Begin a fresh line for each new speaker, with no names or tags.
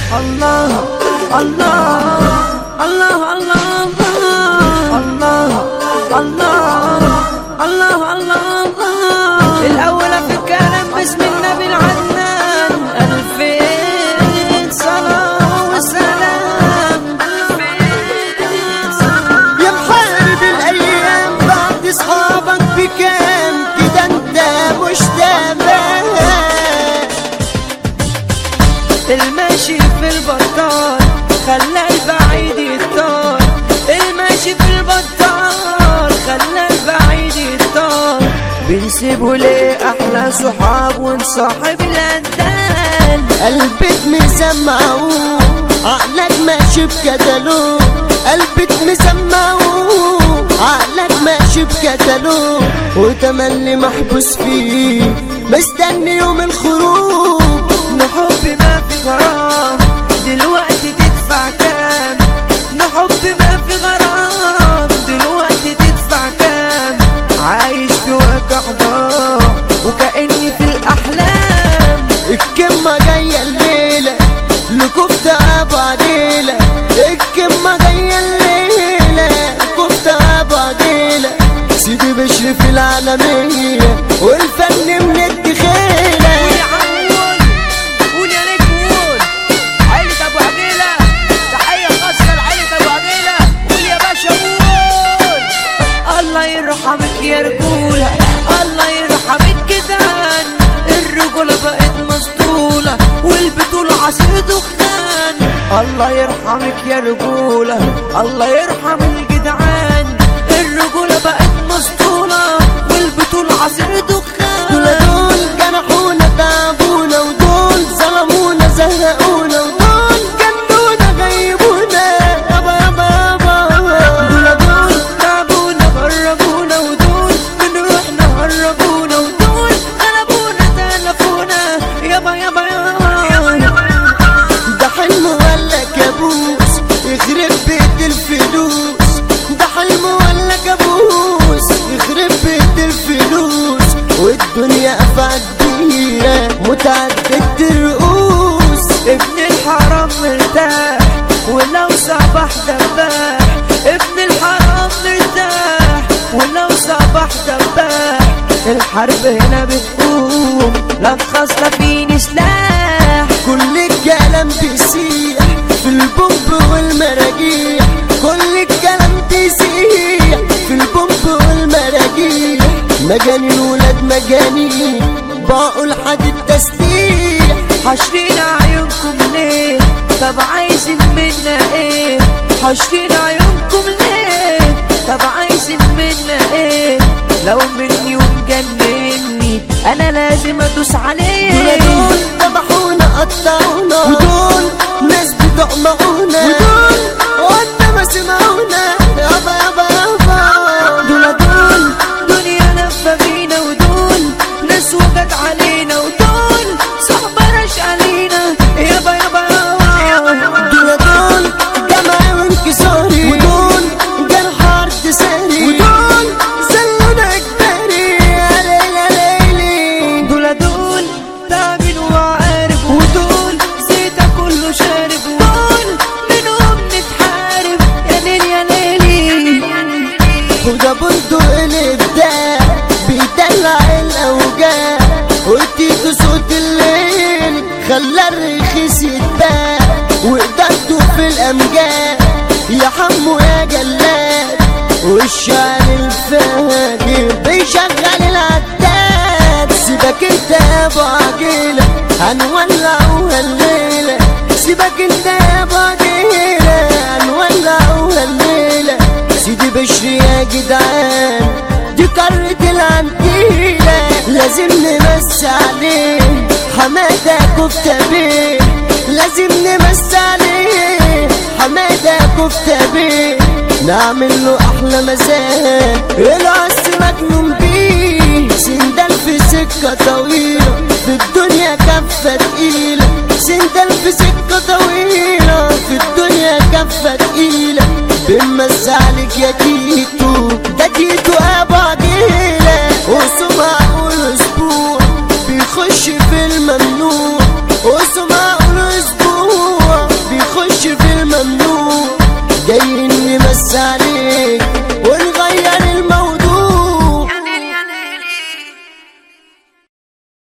الله الله الله الله الله الله الله الله. الأول في الكلام باسم النبي العدنان، 2000 صلاة وسلام.
يا محارب الأيام بعد صحابك بكام كده انت مش تمام.
الماشي في البطال خلى البعيد يطار، الماشي في البطال خلى البعيد يطار. بنسيبه ليه أحلى صحاب ونصاحب الأندال.
قلبك مسمعوه عقلك ماشي بكتالوج، قلبك مسمعوه عقلك ماشي بكتالوج، وتملي محبوس فيه مستني يوم الخروج.
نحب ما في غرام دلوقتي تدفع كام، نحب ما في غرام دلوقتي تدفع كام. عايش في واقع ضاع وكأني في الأحلام.
الكمة جاية الليلة لكفتة أبو عديلة، الكمة جاية الليلة لكفتة أبو عديلة. سيدي بشر في العالمية والفن من الدخيلة.
قول يا نجم قول، عيلة أبو عديلة تحية خاصة لعيلة أبو عديلة. قول يا باشا قول. الله يرحمك يا رجولة، الله يرحمك جدعان. الرجولة بقت مسطولة والبطولة عصير دخان. الله يرحمك يا رجولة، الله يرحم الجدعان. الرجولة بقت مسطولة والبطولة عصير دخان.
دول جرحونا تعبونا، ودول ظلمونا زهقونا، ودول جنونا غيبونا يابا يابا يابا.
دول تعبونا غربونا، ودول من روحنا هربونا، ودول غلبونا تلفونا يابا يابا يابا.
ده حلم ولا كابوس يخرب بيت الفلوس، ده حلم ولا كابوس يخرب بيت الفلوس. والدنيا أفعى كبيرة متعددة الرؤوس.
ابن الحرام مرتاح ولو صباح دباح، ابن الحرام مرتاح ولو صباح دباح. الحرب هنا بتقوم لا خاص لا فيني سلاح.
كل الكلام بيسيح في البومب والمراجيح، كل الكلام بيسيح في البومب والمراجيح. مجانين ولاد مجانين باقوا لحد التسليح.
حاشرين عيونكم ليه؟ طب عايزين منا ايه؟ حاشرين عيونكم ليه؟ طب عايزين منا ايه؟ لو مني ومجنني انا لازم ادوس عليه.
دول ذبحونا قطعونا، ودول ناس بتقمعونا، ودول قلنا ما سمعونا يابا يابا يابا.
دول دنيا لفة بينا، ودول ناس وجت علينا، ودول صحبة رش علينا يابا يابا يابا.
دول جمع وانكساري، ودول جرح عرض ساري، ودول زلنا اجباري يا ليل يا ليلي.
دول تعبين وعارف، ودول زيتا كله شارب، ودول منهم نتحارب يا ليل يا ليلي.
وده بندق الابداع بيدلع الاوجاع، واديته صوت الليل خلى الرخيص يتباع، وقدرته في الامجاد يا حمو يا جلاد. والشعر الفاجر بيشغل العداد. سيبك انت يا ابو عجيله هنولعوها الليله، سيبك انت يا ابو عجيله هنولعوها الليله. سيدي بشر يا جدعان دي قارة العنتيلة، لازم نمس عليه حمادة كفتة بيه، لازم نمس عليه حمادة كفتة بيه. نعمل له أحلى مزاج العز مجنون بيه. سندال في سكة طويلة في الدنيا كفة تقيلة، سندال في سكة طويلة في الدنيا كفة تقيلة. بنمس عليك يا تيتو، ده تيتو ابو عجيلة. وسمع كل اسبوع بيخش في الممنوع، وسمع كل اسبوع جايين نمس عليك